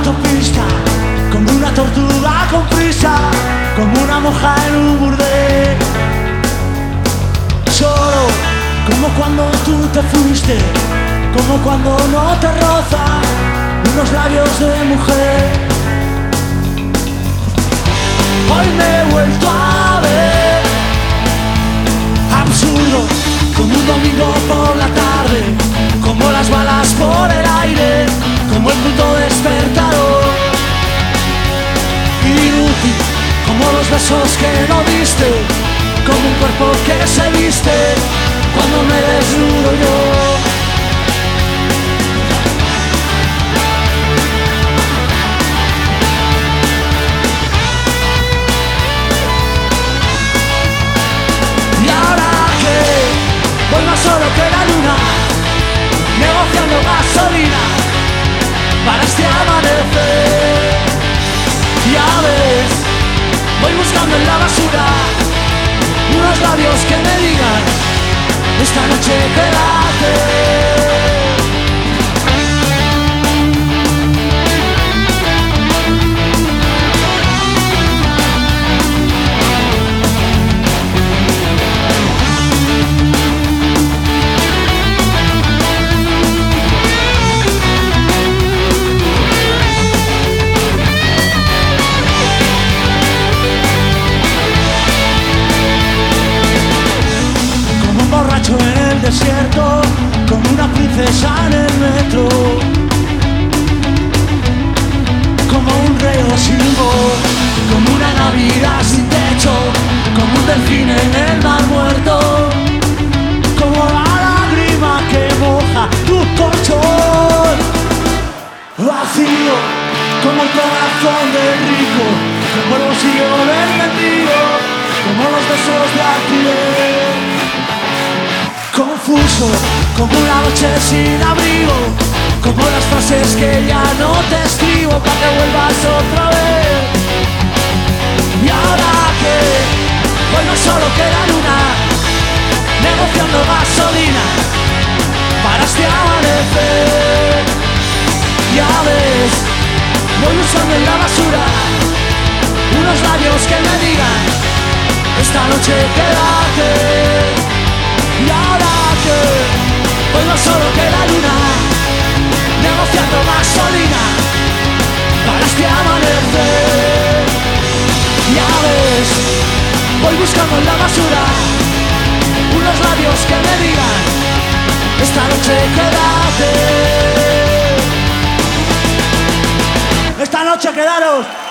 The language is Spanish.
autopista, como una tortuga con prisa, como una monja en un burdel. Solo, como cuando tú te fuiste, como cuando no te rozan unos labios de mujer. Hoy me he vuelto a ver absurdo, como un domingo por la tarde, como las balas por el aire, como el puto despertador. Inútil, como los besos que no diste, como un cuerpo que se viste cuando me desnudo yo. Voy más solo que la luna, negociando gasolina para este amanecer. Ya ves, voy buscando en la basura unos labios que me digan: esta noche quédate. En el desierto, como una princesa en el metro, como un reo sin voz, como una Navidad sin techo, como un delfín en el mar muerto, como la lágrima que moja tu colchón vacío, como el corazón del rico, como el bolsillo del mendigo, como los besos de alquiler. Confuso, como una noche sin abrigo, como las frases que ya no te escribo para que vuelvas otra vez. Y ahora que voy más solo que la luna, negociando gasolina para este amanecer. Ya ves, voy usando en la basura unos labios que me digan: esta noche quédate. Y ahora que voy más solo que la luna, negociando gasolina para este amanecer. Ya ves, voy buscando en la basura unos labios que me digan: esta noche quédate. Esta noche quedaros.